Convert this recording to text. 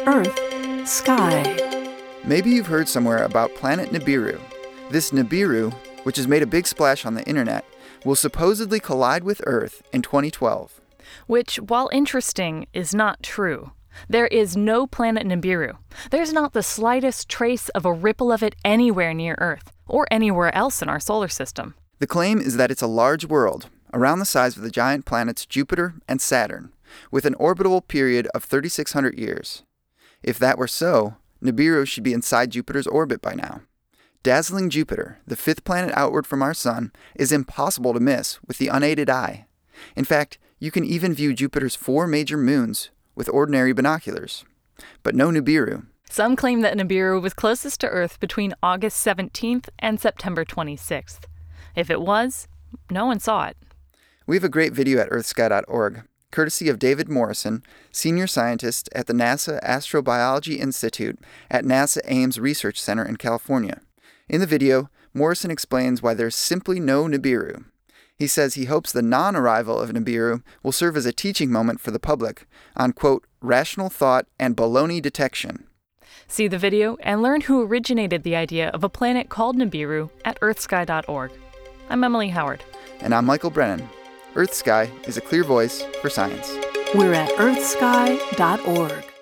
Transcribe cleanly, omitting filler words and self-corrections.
Earth, Sky. Maybe you've heard somewhere about planet Nibiru. This Nibiru, which has made a big splash on the internet, will supposedly collide with Earth in 2012. Which, while interesting, is not true. There is no planet Nibiru. There's not the slightest trace of a ripple of it anywhere near Earth, or anywhere else in our solar system. The claim is that it's a large world, around the size of the giant planets Jupiter and Saturn, with an orbital period of 3,600 years. If that were so, Nibiru should be inside Jupiter's orbit by now. Dazzling Jupiter, the fifth planet outward from our sun, is impossible to miss with the unaided eye. In fact, you can even view Jupiter's 4 major moons with ordinary binoculars. But no Nibiru. Some claim that Nibiru was closest to Earth between August 17th and September 26th. If it was, no one saw it. We have a great video at earthsky.org, courtesy of David Morrison, senior scientist at the NASA Astrobiology Institute at NASA Ames Research Center in California. In the video, Morrison explains why there's simply no Nibiru. He says he hopes the non-arrival of Nibiru will serve as a teaching moment for the public on, quote, rational thought and baloney detection. See the video and learn who originated the idea of a planet called Nibiru at earthsky.org. I'm Emily Howard. And I'm Michael Brennan. Earth Sky is a clear voice for science. We're at earthsky.org.